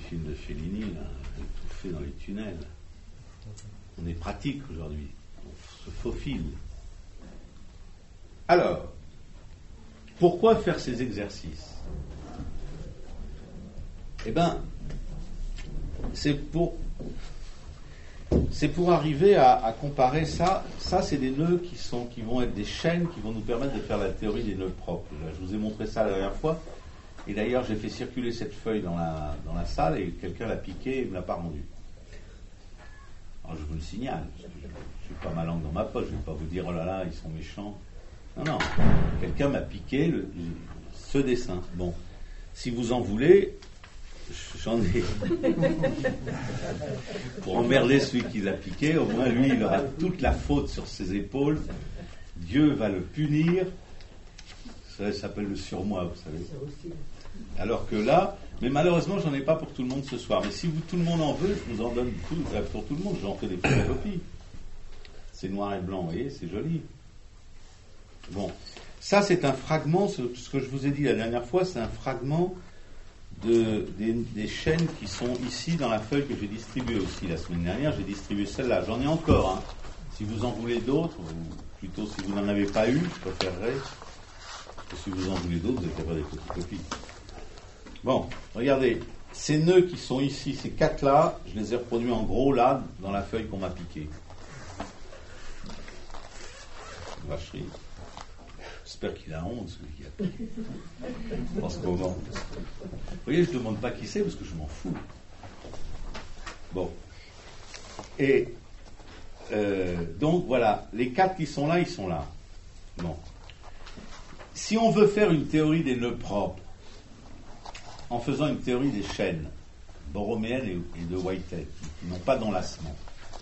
films de Fellini, là, étouffé dans les tunnels. On est pratique aujourd'hui, on se faufile. Alors, pourquoi faire ces exercices? Eh bien, c'est pour arriver à comparer ça. Ça, c'est des nœuds qui vont être des chaînes qui vont nous permettre de faire la théorie des nœuds propres. Je vous ai montré ça la dernière fois. Et d'ailleurs, j'ai fait circuler cette feuille dans la salle et quelqu'un l'a piqué et ne me l'a pas rendue. Alors, je vous le signale. Je ne suis pas ma langue dans ma poche. Je ne vais pas vous dire, oh là là, ils sont méchants. Non. Quelqu'un m'a piqué ce dessin. Bon. Si vous en voulez, j'en ai. Pour emmerder celui qui l'a piqué, au moins lui, il aura toute la faute sur ses épaules. Dieu va le punir. Ça s'appelle le surmoi, vous savez. Alors que là, mais malheureusement, j'en ai pas pour tout le monde ce soir. Mais si tout le monde en veut, je vous en donne pour tout le monde. J'en fais des photocopies. C'est noir et blanc, vous voyez, c'est joli. Bon, ça c'est un fragment, ce que je vous ai dit la dernière fois, c'est un fragment des chaînes qui sont ici dans la feuille que j'ai distribuée aussi la semaine dernière. J'ai distribué celle-là, j'en ai encore. Hein. Si vous en voulez d'autres, ou plutôt si vous n'en avez pas eu, je préférerais que si vous en voulez d'autres, vous n'avez pas des photocopies. Bon, regardez, ces nœuds qui sont ici, ces quatre-là, je les ai reproduits en gros là, dans la feuille qu'on m'a piquée. Vacherie. J'espère qu'il a honte, celui qui a piqué. En ce moment. Vous voyez, je ne demande pas qui c'est, parce que je m'en fous. Bon. Et donc, voilà, les quatre qui sont là, ils sont là. Bon. Si on veut faire une théorie des nœuds propres, en faisant une théorie des chaînes borroméennes et de Whitehead, qui n'ont pas d'enlacement,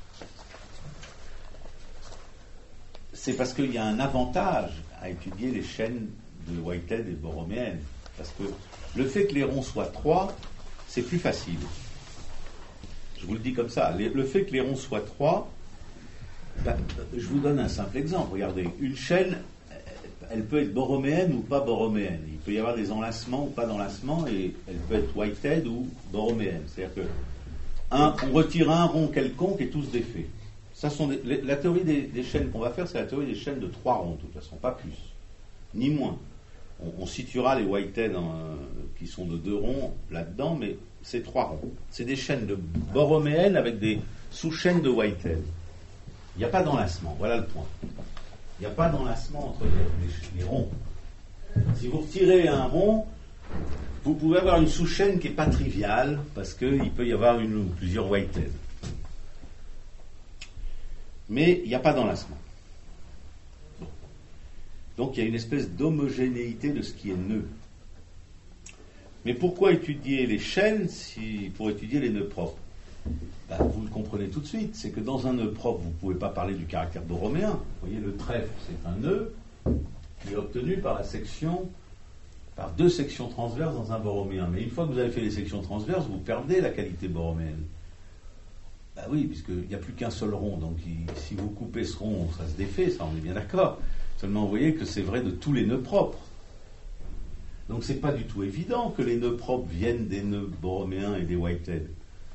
c'est parce qu'il y a un avantage à étudier les chaînes de Whitehead et borroméennes. Parce que le fait que les ronds soient 3, c'est plus facile. Je vous le dis comme ça. Le fait que les ronds soient 3, je vous donne un simple exemple. Regardez, une chaîne, elle peut être borroméenne ou pas borroméenne. Il peut y avoir des enlacements ou pas d'enlacements, et elle peut être Whitehead ou borroméenne. C'est-à-dire que on retire un rond quelconque et tout se défait. Ça sont la théorie des chaînes qu'on va faire, c'est la théorie des chaînes de 3 ronds, de toute façon, pas plus, ni moins. On situera les Whitehead qui sont de 2 ronds là-dedans, mais c'est 3 ronds. C'est des chaînes de borroméennes avec des sous-chaînes de Whitehead. Il n'y a pas d'enlacement, voilà le point. Il n'y a pas d'enlacement entre les ronds. Si vous retirez un rond, vous pouvez avoir une sous-chaîne qui n'est pas triviale, parce qu'il peut y avoir une ou plusieurs Whitehead. Mais il n'y a pas d'enlacement. Donc il y a une espèce d'homogénéité de ce qui est nœud. Mais pourquoi étudier les chaînes pour étudier les nœuds propres? Vous le comprenez tout de suite, c'est que dans un nœud propre, vous ne pouvez pas parler du caractère borroméen. Vous voyez, le trèfle, c'est un nœud qui est obtenu par 2 sections transverses dans un borroméen. Mais une fois que vous avez fait les sections transverses, vous perdez la qualité borroméenne. Oui, puisqu'il n'y a plus qu'un seul rond, donc si vous coupez ce rond, ça se défait, ça on est bien d'accord. Seulement vous voyez que c'est vrai de tous les nœuds propres. Donc c'est pas du tout évident que les nœuds propres viennent des nœuds borroméens et des Whitehead.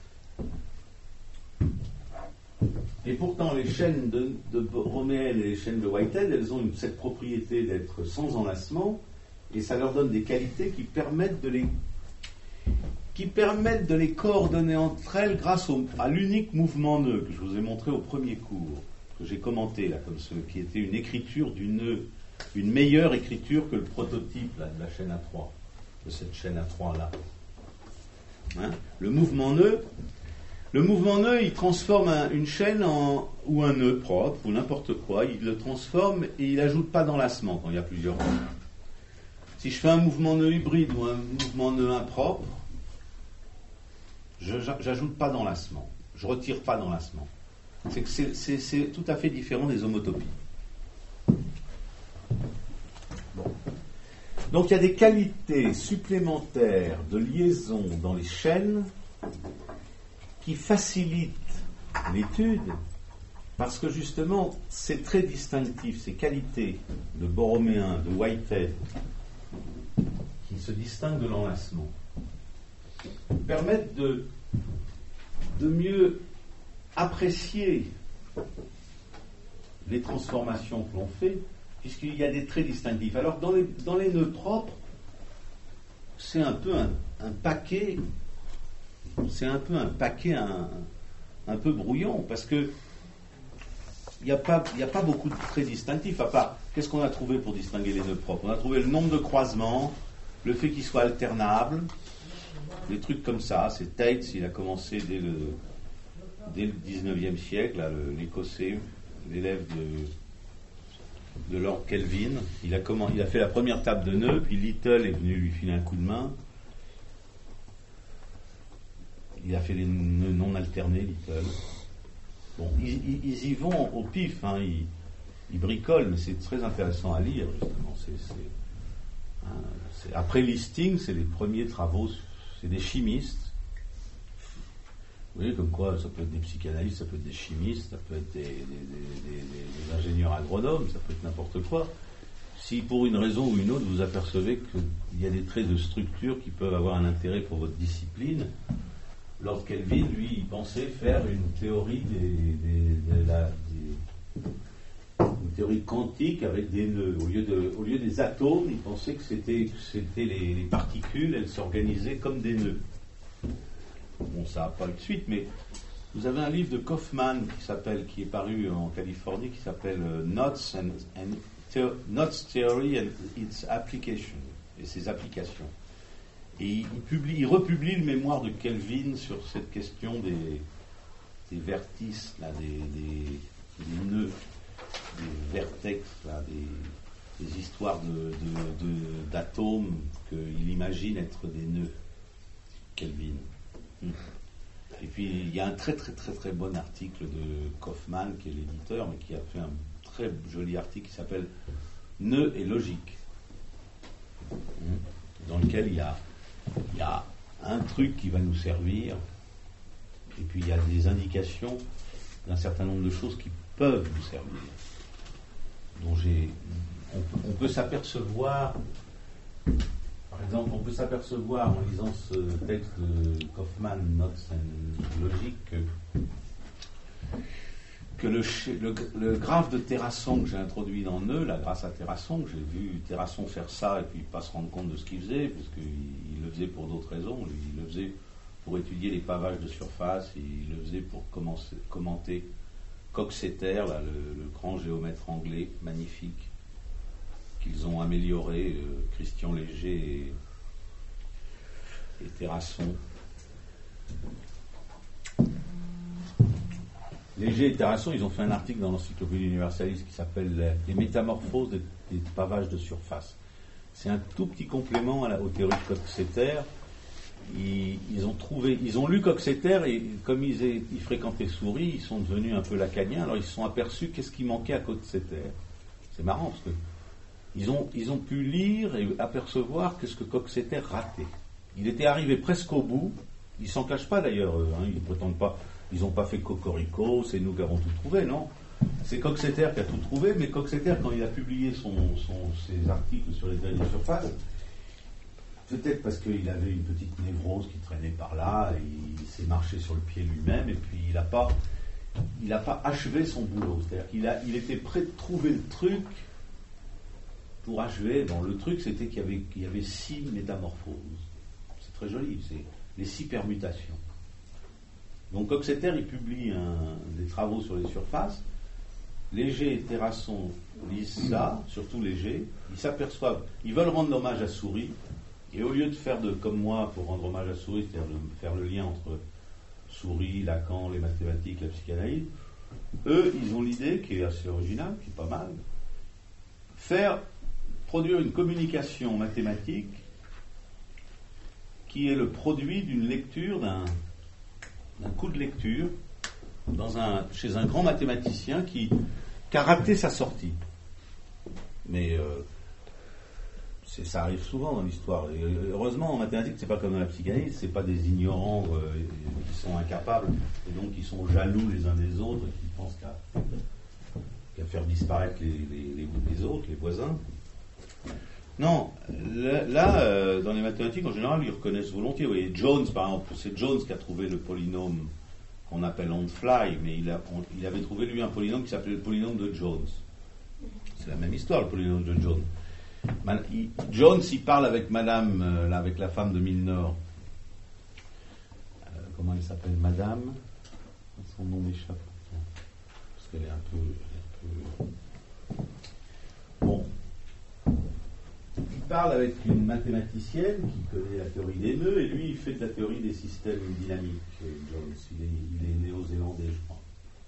Et pourtant les chaînes de borroméennes et les chaînes de Whitehead, elles ont cette propriété d'être sans enlacement, et ça leur donne des qualités qui permettent de les coordonner entre elles grâce à l'unique mouvement nœud que je vous ai montré au premier cours, que j'ai commenté là, comme qui était une écriture du nœud, une meilleure écriture que le prototype là, de la chaîne A3, de cette chaîne A3 là. Hein? Le mouvement nœud, il transforme une chaîne ou un nœud propre, ou n'importe quoi, il le transforme et il n'ajoute pas d'enlacement quand il y a plusieurs nœuds. Si je fais un mouvement nœud hybride ou un mouvement nœud impropre, j'ajoute pas d'enlacement, je retire pas d'enlacement. C'est tout à fait différent des homotopies. Bon. Donc il y a des qualités supplémentaires de liaison dans les chaînes qui facilitent l'étude, parce que justement c'est très distinctif, ces qualités de borroméen, de Whitehead, qui se distinguent de l'enlacement. permettent de mieux apprécier les transformations que l'on fait, puisqu'il y a des traits distinctifs. Alors, dans les nœuds propres, c'est un peu un paquet, un peu brouillon, parce que il n'y a pas beaucoup de traits distinctifs, à part, qu'est-ce qu'on a trouvé pour distinguer les nœuds propres? On a trouvé le nombre de croisements, le fait qu'ils soient alternables, des trucs comme ça. C'est Tate, il a commencé dès le 19e siècle, là, l'Écossais, l'élève de Lord Kelvin. Il a fait la première table de nœuds, puis Little est venu lui filer un coup de main. Il a fait les nœuds non alternés, Little. Bon, ils y vont au pif, hein, ils bricolent, mais c'est très intéressant à lire, justement. Après Listing, c'est les premiers travaux, c'est des chimistes. Vous voyez, comme quoi, ça peut être des psychanalystes, ça peut être des chimistes, ça peut être des ingénieurs agronomes, ça peut être n'importe quoi. Si pour une raison ou une autre, vous apercevez qu'il y a des traits de structure qui peuvent avoir un intérêt pour votre discipline, Lord Kelvin, lui, il pensait faire une théorie une théorie quantique avec des nœuds. Au lieu des atomes, il pensait que c'était les particules, elles s'organisaient comme des nœuds. Bon, ça n'a pas eu de suite, mais vous avez un livre de Kaufman qui est paru en Californie, qui s'appelle Knots Theory and its Application, et ses applications. Et il republie le mémoire de Kelvin sur cette question des vertices, là, des nœuds, des vertex, là, des histoires d'atomes qu'il imagine être des nœuds, Kelvin. Et puis il y a un très très très très bon article de Kaufman, qui est l'éditeur, mais qui a fait un très joli article qui s'appelle Nœuds et logique, dans lequel il y a un truc qui va nous servir, et puis il y a des indications d'un certain nombre de choses qui peuvent nous servir, on peut s'apercevoir. Par exemple, on peut s'apercevoir en lisant ce texte de Kaufman, Knots and Logic, que le graphe de Terrasson que j'ai introduit dans Nœud, là, grâce à Terrasson, que j'ai vu Terrasson faire ça et puis pas se rendre compte de ce qu'il faisait, parce qu'il le faisait pour d'autres raisons. Lui, il le faisait pour étudier les pavages de surface, il le faisait pour commenter Coxeter, là, le grand géomètre anglais, magnifique, qu'ils ont amélioré, Christian Léger et Terrasson. Léger et Terrasson, ils ont fait un article dans l'Encyclopédie universaliste qui s'appelle Les métamorphoses des pavages de surface. C'est un tout petit complément aux théories de Coxeter. Ils ont lu Coxeter et comme ils fréquentaient Souris, ils sont devenus un peu lacaniens. Alors ils se sont aperçus qu'est-ce qui manquait à Coxeter. C'est marrant parce que ils ont pu lire et apercevoir qu'est-ce que Coxeter ratait. Il était arrivé presque au bout. Ils s'en cachent pas d'ailleurs. Ils prétendent pas. Ils n'ont pas fait Cocorico. C'est nous qui avons tout trouvé, non. C'est Coxeter qui a tout trouvé. Mais Coxeter, quand il a publié ses articles sur les théories de surface, peut-être parce qu'il avait une petite névrose qui traînait par là, et il s'est marché sur le pied lui-même, et puis il n'a pas achevé son boulot. C'est-à-dire qu'il était prêt de trouver le truc pour achever. Bon, le truc, c'était qu'il y avait 6 métamorphoses. C'est très joli, c'est les 6 permutations. Donc Coxeter, il publie des travaux sur les surfaces. Léger et Terrasson lisent ça, surtout Léger. Ils s'aperçoivent, ils veulent rendre hommage à Souris. Et au lieu de faire comme moi, pour rendre hommage à Souris, c'est-à-dire de faire le lien entre Souris, Lacan, les mathématiques, la psychanalyse, eux, ils ont l'idée, qui est assez originale, qui est pas mal, produire une communication mathématique qui est le produit d'une lecture, d'un coup de lecture, chez un grand mathématicien qui a raté sa sortie. Mais ça arrive souvent dans l'histoire. Et heureusement, en mathématiques, c'est pas comme dans la psychanalyse, c'est pas des ignorants qui sont incapables, et donc qui sont jaloux les uns des autres, et qui pensent qu'à faire disparaître les autres, les voisins. Non, là, dans les mathématiques, en général, ils reconnaissent volontiers. Vous voyez, Jones, par exemple, c'est Jones qui a trouvé le polynôme qu'on appelle on fly, mais il avait trouvé, lui, un polynôme qui s'appelait le polynôme de Jones. C'est la même histoire, le polynôme de Jones. Jones, il parle avec madame, là, avec la femme de Milnor. Comment elle s'appelle, madame? Son nom m'échappe. Parce qu'elle est un peu... Bon. Il parle avec une mathématicienne qui connaît la théorie des nœuds, et lui, il fait de la théorie des systèmes dynamiques. Jones, il est néo-zélandais, je crois.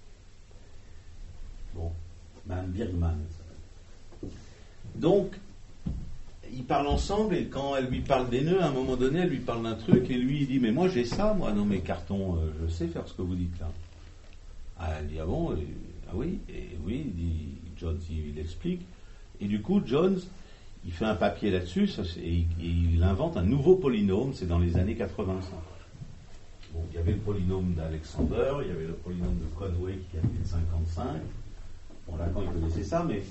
Bon. Mme Birgman, ça. Donc, ils parlent ensemble, et quand elle lui parle des nœuds, à un moment donné, elle lui parle d'un truc, et lui, il dit, mais moi, j'ai ça, moi, dans mes cartons, je sais faire ce que vous dites là. Ah, elle dit, ah bon, ah oui, et oui, il dit, Jones, il explique, et du coup, Jones, il fait un papier là-dessus, et il invente un nouveau polynôme, c'est dans les années 85. Bon, il y avait le polynôme d'Alexander, il y avait le polynôme de Conway qui a fait 55. Bon, Lacan, il connaissait ça, mais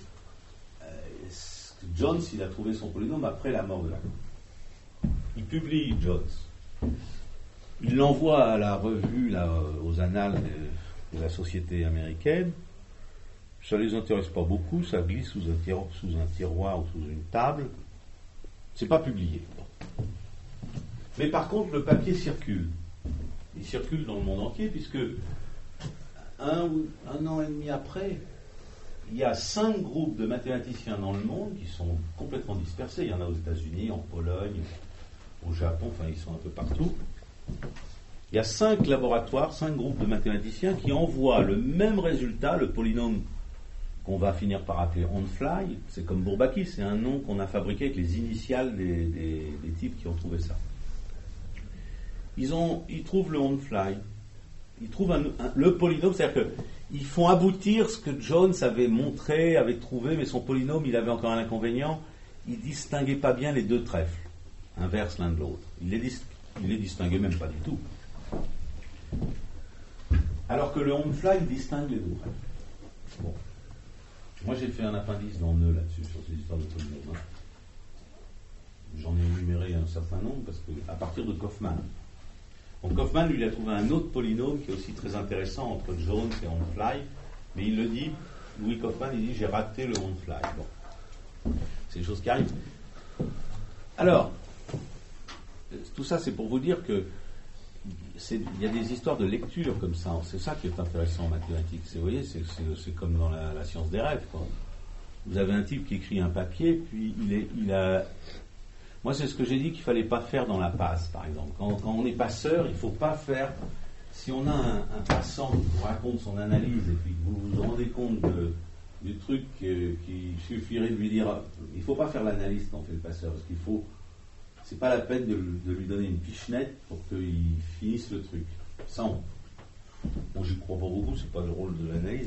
Jones, il a trouvé son polynôme après la mort de Lacan. Il publie Jones. Il l'envoie à la revue, là, aux annales de la société américaine. Ça ne les intéresse pas beaucoup, ça glisse sous un tiroir ou sous une table. C'est pas publié. Mais par contre, le papier circule. Il circule dans le monde entier, puisque un an et demi après, il y a 5 groupes de mathématiciens dans le monde qui sont complètement dispersés. Il y en a aux États-Unis, en Pologne, au Japon, enfin ils sont un peu partout. Il y a 5 laboratoires, 5 groupes de mathématiciens qui envoient le même résultat, le polynôme qu'on va finir par appeler on fly. C'est comme Bourbaki, c'est un nom qu'on a fabriqué avec les initiales des types qui ont trouvé ça. Ils trouvent le on fly. Ils trouvent le polynôme, c'est-à-dire qu'ils font aboutir ce que Jones avait montré, avait trouvé, mais son polynôme, il avait encore un inconvénient. Il ne distinguait pas bien les deux trèfles, inverses l'un de l'autre. Il les distinguait même pas du tout. Alors que le on fly, il distingue les deux trèfles. Bon. Moi, j'ai fait un appendice dans nœud là-dessus, sur ces histoires de polynômes. J'en ai énuméré un certain nombre, parce que à partir de Kaufmann. Donc Kaufmann, lui, il a trouvé un autre polynôme qui est aussi très intéressant entre Jones et on fly, mais il le dit, Louis Kaufmann, il dit j'ai raté le on fly. Bon, c'est des choses qui arrivent. Alors, tout ça, c'est pour vous dire que il y a des histoires de lecture comme ça. C'est ça qui est intéressant en mathématiques. Vous voyez, c'est comme dans la science des rêves, quoi. Vous avez un type qui écrit un papier, puis il a... Moi, c'est ce que j'ai dit qu'il ne fallait pas faire dans la passe, par exemple. Quand on est passeur, il ne faut pas faire... Si on a un passant qui vous raconte son analyse et puis que vous vous rendez compte du truc qu'il suffirait de lui dire... Il ne faut pas faire l'analyse quand on fait le passeur, parce qu'il faut... C'est pas la peine de lui donner une pichenette pour qu'il finisse le truc. Ça, bon, j'y crois pas beaucoup, c'est pas le rôle de l'analyse,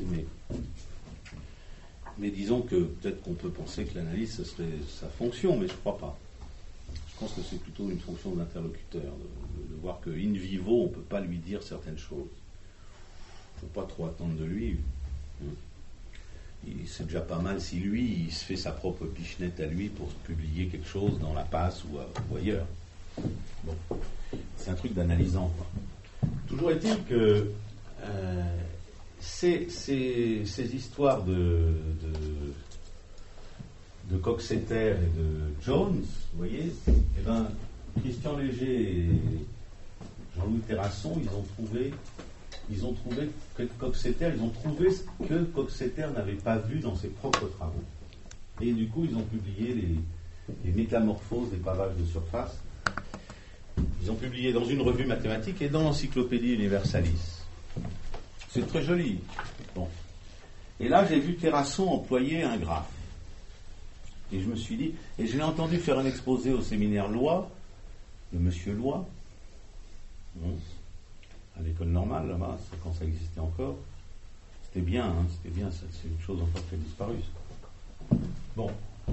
mais disons que peut-être qu'on peut penser que l'analyse, ce serait sa fonction, mais je crois pas. Je pense que c'est plutôt une fonction de l'interlocuteur, de voir que in vivo, on ne peut pas lui dire certaines choses. Il ne faut pas trop attendre de lui. C'est déjà pas mal si lui, il se fait sa propre pichenette à lui pour publier quelque chose dans la passe ou ailleurs. Bon. C'est un truc d'analysant, quoi. Toujours est-il que ces histoires de Coxeter et de Jones, vous voyez, eh ben, Christian Léger et Jean-Louis Terrasson, ils ont trouvé que Coxeter n'avait pas vu dans ses propres travaux. Et du coup, ils ont publié les métamorphoses des pavages de surface. Ils ont publié dans une revue mathématique et dans l'Encyclopédie Universalis. C'est très joli. Bon. Et là, j'ai vu Terrasson employer un graphe. Et je me suis dit, et je l'ai entendu faire un exposé au séminaire Loi, de Monsieur Loi, à l'école normale, là-bas, c'est quand ça existait encore. C'était bien, c'est une chose encore qui a disparu. Bon.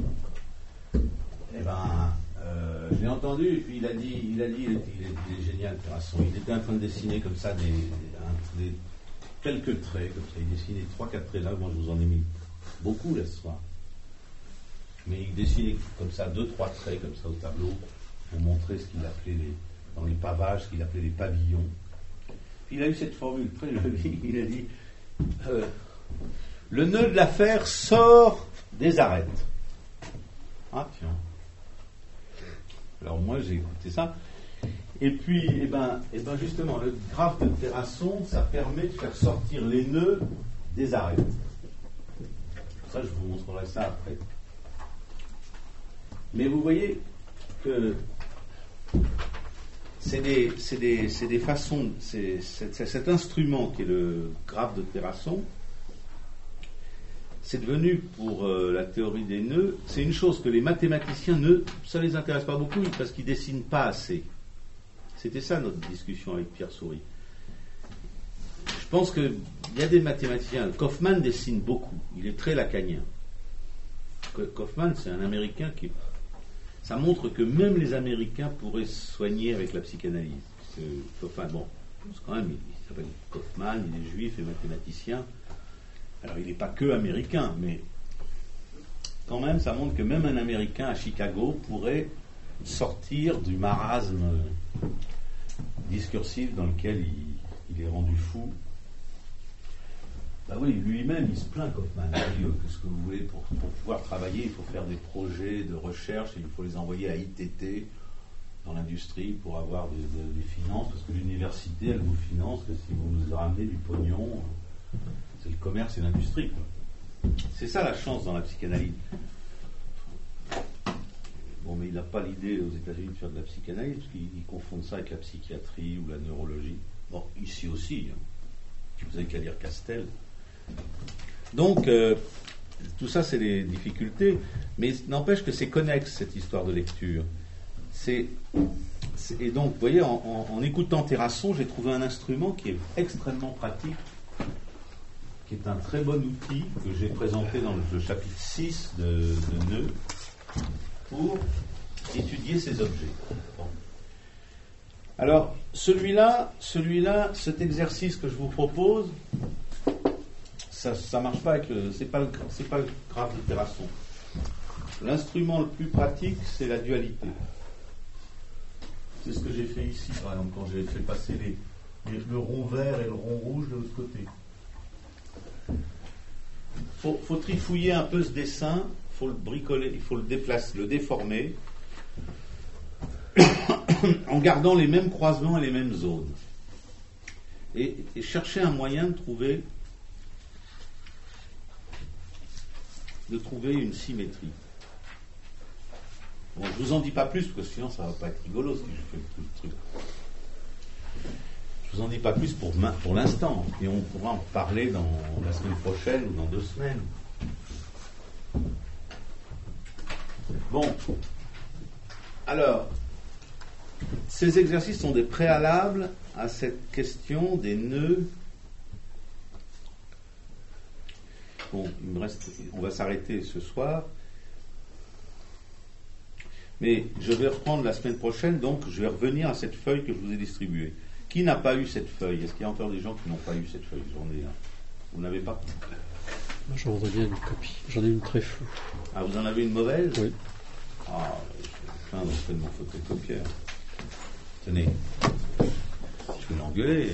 Eh ben, je l'ai entendu, et puis il est génial, Terrasson. Il était en train de dessiner comme ça des quelques traits, comme ça. Il dessinait 3-4 traits là, moi je vous en ai mis beaucoup là ce soir. Mais il dessinait comme ça 2-3 traits comme ça au tableau pour montrer ce qu'il appelait dans les pavages, ce qu'il appelait les pavillons. Puis il a eu cette formule très jolie, il a dit le nœud de l'affaire sort des arêtes. Ah tiens. Alors moi j'ai écouté ça. Et puis, justement, le graphe de Terrasson, ça permet de faire sortir les nœuds des arêtes. Ça, je vous montrerai ça après. Mais vous voyez que c'est des façons, cet instrument qui est le graphe de Terrasson, c'est devenu pour la théorie des nœuds, c'est une chose que les mathématiciens, ça ne les intéresse pas beaucoup parce qu'ils ne dessinent pas assez. C'était ça notre discussion avec Pierre Souris. Je pense qu'il y a des mathématiciens. Kaufmann dessine beaucoup. Il est très lacanien. Kaufmann, c'est un Américain qui... Ça montre que même les Américains pourraient se soigner avec la psychanalyse. Parce que Kaufmann, bon, c'est quand même, il s'appelle Kaufmann, il est juif et mathématicien. Alors il n'est pas que américain, mais quand même, ça montre que même un Américain à Chicago pourrait sortir du marasme discursif dans lequel il est rendu fou. Bah oui, lui-même, il se plaint, Kaufmann. Qu'est-ce que vous voulez pour pouvoir travailler, il faut faire des projets de recherche et il faut les envoyer à ITT dans l'industrie pour avoir des finances, parce que l'université, elle vous finance que si vous nous ramenez du pognon, c'est le commerce et l'industrie, quoi. C'est ça la chance dans la psychanalyse. Bon, mais il n'a pas l'idée aux États-Unis de faire de la psychanalyse, parce qu'ils confondent ça avec la psychiatrie ou la neurologie. Bon, ici aussi, hein. Vous n'avez qu'à lire Castel. Donc, tout ça, c'est des difficultés, mais n'empêche que c'est connexe, cette histoire de lecture. Et donc, vous voyez, en écoutant Terrasson, j'ai trouvé un instrument qui est extrêmement pratique, qui est un très bon outil que j'ai présenté dans le chapitre 6 de Nœud, pour étudier ces objets. Bon. Alors, celui-là, cet exercice que je vous propose, ça marche pas avec c'est pas le graphe de Terrasson. L'instrument le plus pratique, c'est la dualité. C'est ce que j'ai fait ici, par exemple, quand j'ai fait passer le rond vert et le rond rouge de l'autre côté. Faut trifouiller un peu ce dessin. Il faut le bricoler, il faut le déplacer, le déformer, en gardant les mêmes croisements et les mêmes zones. Et chercher un moyen de trouver une symétrie. Bon, je vous en dis pas plus, parce que sinon ça va pas être rigolo si je fais tout le truc. Je vous en dis pas plus pour l'instant, et on pourra en parler dans la semaine prochaine ou dans 2 semaines. Bon, alors, ces exercices sont des préalables à cette question des nœuds. Bon, on va s'arrêter ce soir, mais je vais reprendre la semaine prochaine, donc je vais revenir à cette feuille que je vous ai distribuée. Qui n'a pas eu cette feuille? Est-ce qu'il y a encore des gens qui n'ont pas eu cette feuille? J'en ai là. Vous n'avez pas? J'en voudrais bien une copie. J'en ai une très floue. Ah, vous en avez une mauvaise? Oui. Ah, je suis plein de mon photocopieur. Tenez. Je vais l'engueuler.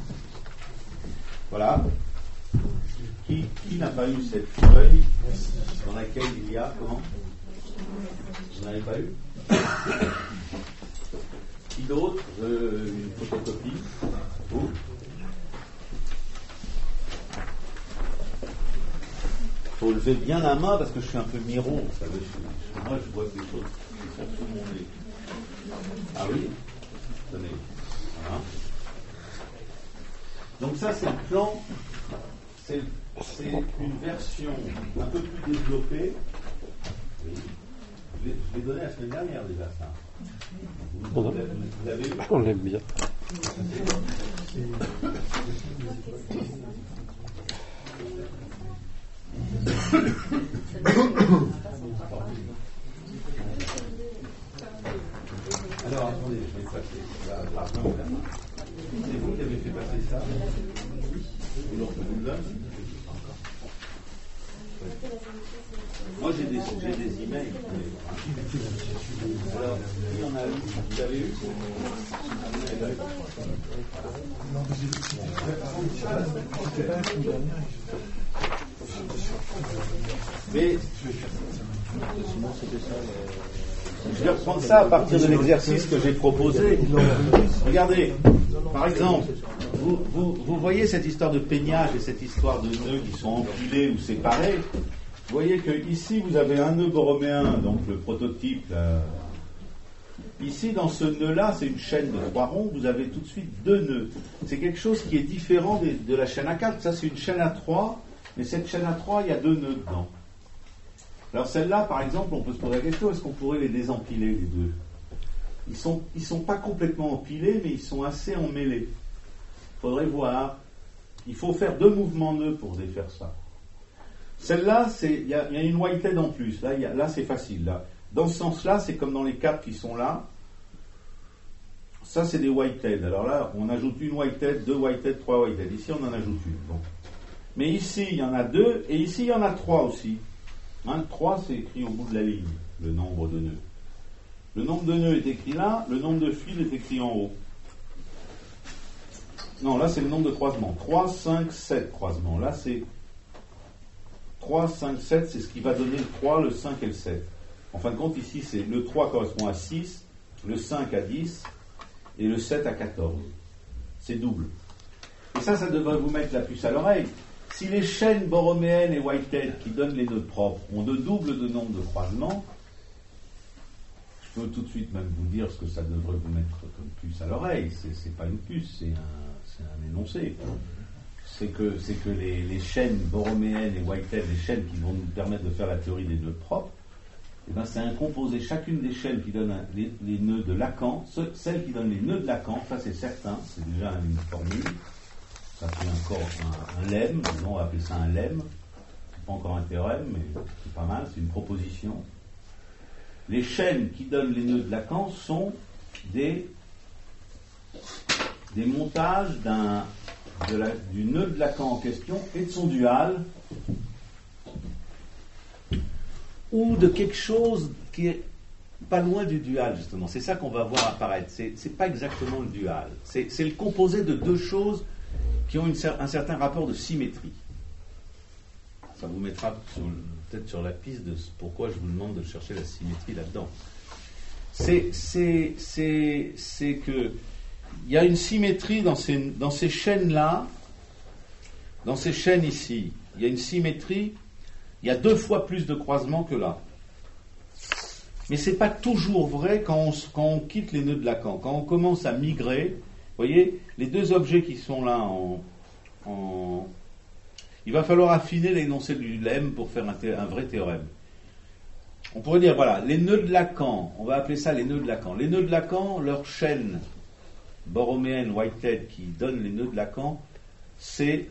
Voilà. Qui n'a pas eu cette feuille dans laquelle il y a, comment? Vous n'avez pas eu? Qui d'autre veut une photocopie? Vous? Il faut lever bien la main parce que je suis un peu miro, vous savez. Moi, je vois des choses qui sont sous mon nez. Ah oui? Tenez. Voilà. Donc ça, c'est le plan. C'est une version un peu plus développée. Oui. Je l'ai donné la semaine dernière déjà, ça. Vous l'avez vu? On l'aime bien. Alors, attendez, je vais passer la main. C'est vous qui avez fait passer ça? Ou l'autre vous le donne? Moi j'ai des emails. Alors, qui en a eu? Vous avez eu? Mais je vais reprendre ça à partir de l'exercice que j'ai proposé. Regardez, par exemple, vous voyez cette histoire de peignage et cette histoire de nœuds qui sont empilés ou séparés. Vous voyez que ici vous avez un nœud borroméen, donc le prototype. Ici, dans ce nœud-là, c'est une chaîne de 3 ronds, vous avez tout de suite 2 nœuds. C'est quelque chose qui est différent de la chaîne à 4. Ça, c'est une chaîne à 3, mais cette chaîne à 3, il y a 2 nœuds dedans. Alors celle-là, par exemple, on peut se poser la question, est-ce qu'on pourrait les désempiler, les deux? Ils sont pas complètement empilés, mais ils sont assez emmêlés. Il faudrait voir. Il faut faire 2 mouvements nœuds pour défaire ça. Celle-là, il y a une whitehead en plus. Là, c'est facile. Là. Dans ce sens-là, c'est comme dans les 4 qui sont là. Ça, c'est des whiteheads. Alors là, on ajoute une whitehead, 2 whiteheads, 3 whiteheads. Ici, on en ajoute une. Bon. Mais ici, il y en a 2, et ici, il y en a 3 aussi. 3, c'est écrit au bout de la ligne, le nombre de nœuds. Le nombre de nœuds est écrit là, le nombre de fils est écrit en haut. Non, là, c'est le nombre de croisements. 3, 5, 7 croisements. Là, c'est 3, 5, 7, c'est ce qui va donner le 3, le 5 et le 7. En fin de compte, ici, c'est le 3 correspond à 6, le 5 à 10 et le 7 à 14. C'est double. Et ça devrait vous mettre la puce à l'oreille. Si les chaînes borroméennes et whitehead qui donnent les nœuds propres ont de doubles de nombre de croisements, je peux tout de suite même vous dire ce que ça devrait vous mettre comme puce à l'oreille. C'est pas une puce, c'est un énoncé. C'est que les chaînes borroméennes et whitehead, les chaînes qui vont nous permettre de faire la théorie des nœuds propres, eh ben c'est un composé. Chacune des chaînes qui donne les nœuds de Lacan, celle qui donne les nœuds de Lacan, ça c'est certain, c'est déjà une formule. Ça fait encore un lemme, on va appeler ça un lemme. C'est pas encore un théorème, mais c'est pas mal, c'est une proposition. Les chaînes qui donnent les nœuds de Lacan sont des montages du nœud de Lacan en question et de son dual, ou de quelque chose qui est pas loin du dual, justement. C'est ça qu'on va voir apparaître. C'est pas exactement le dual. C'est le composé de 2 choses qui ont un certain rapport de symétrie. Ça vous mettra peut-être sur la piste de pourquoi je vous demande de chercher la symétrie là-dedans. C'est que il y a une symétrie dans ces chaînes-là, dans ces chaînes ici. Il y a une symétrie, il y a 2 fois plus de croisements que là. Mais ce n'est pas toujours vrai quand on quitte les nœuds de Lacan. Quand on commence à migrer, vous voyez, les 2 objets qui sont là il va falloir affiner l'énoncé du lemme pour faire un vrai théorème. On pourrait dire, voilà, les nœuds de Lacan, on va appeler ça les nœuds de Lacan. Les nœuds de Lacan, leur chaîne borroméenne, whitehead, qui donne les nœuds de Lacan, c'est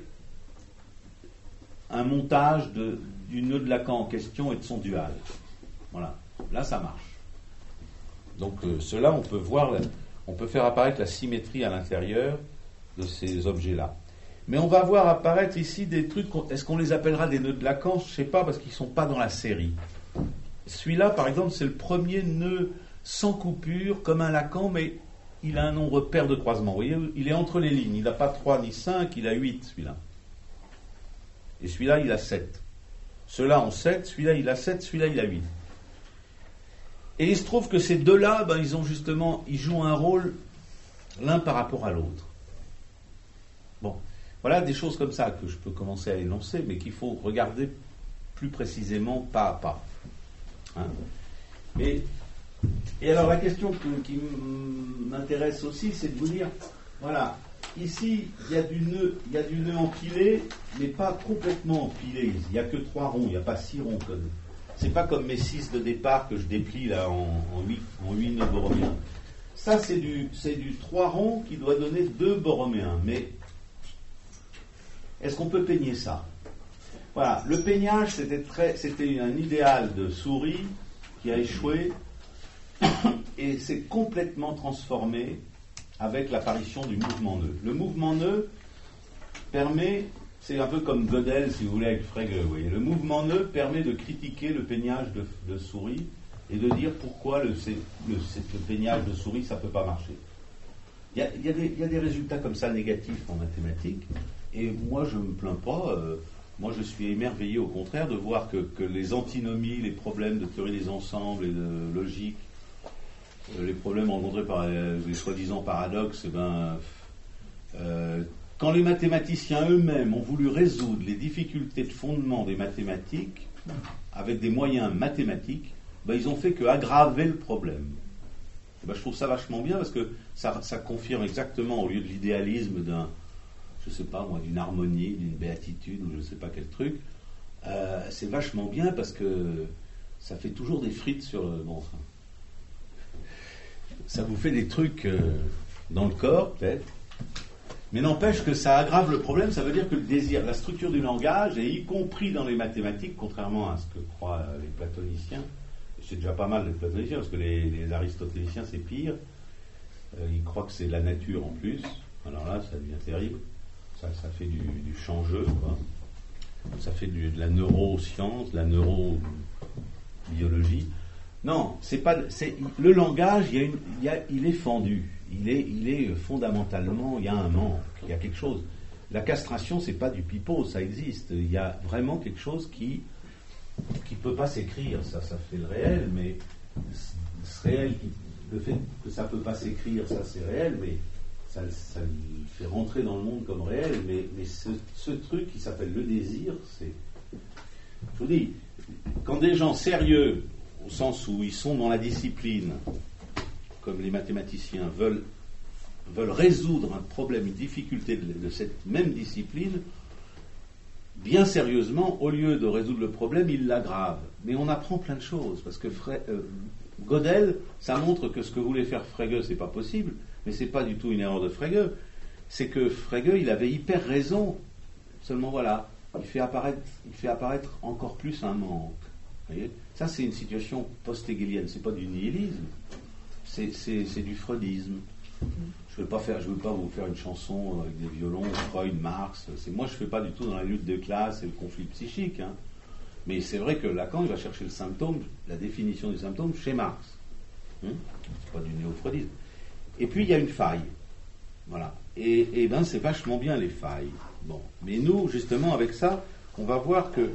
un montage du nœud de Lacan en question et de son dual. Voilà, là ça marche. Donc cela, on peut faire apparaître la symétrie à l'intérieur de ces objets-là. Mais on va voir apparaître ici des trucs, est-ce qu'on les appellera des nœuds de Lacan? Je ne sais pas, parce qu'ils ne sont pas dans la série. Celui-là, par exemple, c'est le premier nœud sans coupure, comme un Lacan, mais il a un nombre pair de croisements. Vous voyez, il est entre les lignes. Il n'a pas 3 ni 5, il a 8, celui-là. Et celui-là, il a 7. Ceux-là ont 7, celui-là, il a 7, celui-là, il a 8. Et il se trouve que ces deux-là, ils jouent un rôle l'un par rapport à l'autre. Bon, voilà des choses comme ça que je peux commencer à énoncer, mais qu'il faut regarder plus précisément pas à pas. Hein. Et alors la question qui m'intéresse aussi, c'est de vous dire, voilà, ici il y a du nœud empilé, mais pas complètement empilé. Il n'y a que 3 ronds, il n'y a pas 6 ronds. C'est pas comme mes 6 de départ que je déplie là en 8 nœuds borroméens. Ça c'est du 3 ronds qui doit donner 2 borroméens. Mais est-ce qu'on peut peigner ça? Voilà, le peignage c'était un idéal de Souris qui a échoué et s'est complètement transformé avec l'apparition du mouvement nœud. Le mouvement nœud permet c'est un peu comme Gödel, si vous voulez, avec Frege. Vous voyez. Le mouvement nœud permet de critiquer le peignage de souris et de dire pourquoi le peignage de souris, ça ne peut pas marcher. Il y a des résultats comme ça négatifs en mathématiques, et moi je ne me plains pas. Moi je suis émerveillé au contraire de voir que les antinomies, les problèmes de théorie des ensembles et de logique, les problèmes rencontrés par les soi-disant paradoxes, quand les mathématiciens eux-mêmes ont voulu résoudre les difficultés de fondement des mathématiques avec des moyens mathématiques, ils ont fait qu'aggraver le problème. Je trouve ça vachement bien parce que ça confirme exactement, au lieu de l'idéalisme d'une harmonie, d'une béatitude ou je ne sais pas quel truc, c'est vachement bien parce que ça fait toujours des frites sur le bon. Ça vous fait des trucs dans le corps peut-être, mais n'empêche que ça aggrave le problème. Ça veut dire que le désir, la structure du langage, et y compris dans les mathématiques, contrairement à ce que croient les platoniciens. C'est déjà pas mal les platoniciens, parce que les aristotéliciens c'est pire. Ils croient que c'est la nature en plus. Alors là, ça devient terrible. Ça fait du champ-jeu, quoi. Ça fait de la neuroscience, de la neurobiologie. Non, le langage, il est fendu. Il est fondamentalement, il y a un manque, il y a quelque chose. La castration, c'est pas du pipeau, ça existe. Il y a vraiment quelque chose qui peut pas s'écrire, ça fait le réel, mais ce réel, le fait que ça peut pas s'écrire, ça c'est réel, mais ça le fait rentrer dans le monde comme réel, mais ce truc qui s'appelle le désir, c'est... Je vous dis, quand des gens sérieux, au sens où ils sont dans la discipline, comme les mathématiciens, veulent résoudre un problème, une difficulté de cette même discipline, bien sérieusement, au lieu de résoudre le problème, il l'aggrave. Mais on apprend plein de choses, parce que Gödel, ça montre que ce que voulait faire Frege, c'est pas possible, mais c'est pas du tout une erreur de Frege. C'est que Frege, il avait hyper raison. Seulement voilà, il fait apparaître encore plus un manque. Vous voyez, ça c'est une situation post-hegelienne, c'est pas du nihilisme, c'est du freudisme. Je ne veux pas vous faire une chanson avec des violons, Freud, Marx. Moi, je ne fais pas du tout dans la lutte de classe et le conflit psychique. Hein. Mais c'est vrai que Lacan, il va chercher le symptôme, la définition du symptôme chez Marx. C'est pas du néo-freudisme. Et puis, il y a une faille. Voilà. Et c'est vachement bien, les failles. Bon. Mais nous, justement, avec ça, on va voir que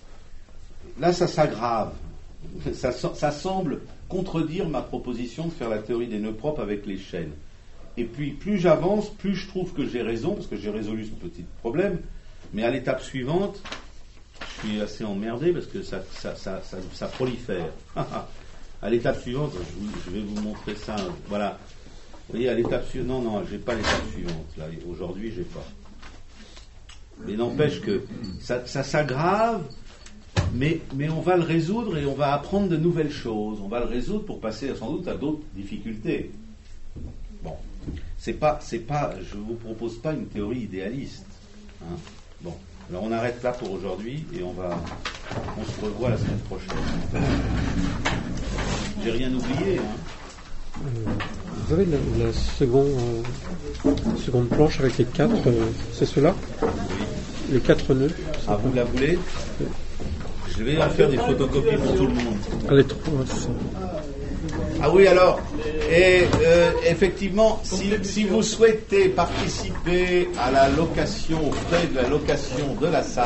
là, ça s'aggrave. Ça semble contredire ma proposition de faire la théorie des nœuds propres avec les chaînes. Et puis, plus j'avance, plus je trouve que j'ai raison, parce que j'ai résolu ce petit problème, mais à l'étape suivante, je suis assez emmerdé, parce que ça prolifère. À l'étape suivante, je vais vous montrer ça. Voilà. Vous voyez, à l'étape suivante, non, j'ai pas l'étape suivante. Là, aujourd'hui, j'ai pas. Mais n'empêche que ça s'aggrave, mais on va le résoudre et on va apprendre de nouvelles choses. On va le résoudre pour passer sans doute à d'autres difficultés. Bon, c'est pas, je vous propose pas une théorie idéaliste. Hein. Bon, alors on arrête là pour aujourd'hui et on se revoit la semaine prochaine. J'ai rien oublié. Hein. Vous avez la seconde planche avec les 4, c'est cela ? Oui. Les 4 nœuds. Ah, vous la voulez ? Oui. Je vais en faire des photocopies pour tout le monde. Les 3, c'est ça. Ah oui, alors, et effectivement, si vous souhaitez participer à la location, aux frais de la location de la salle,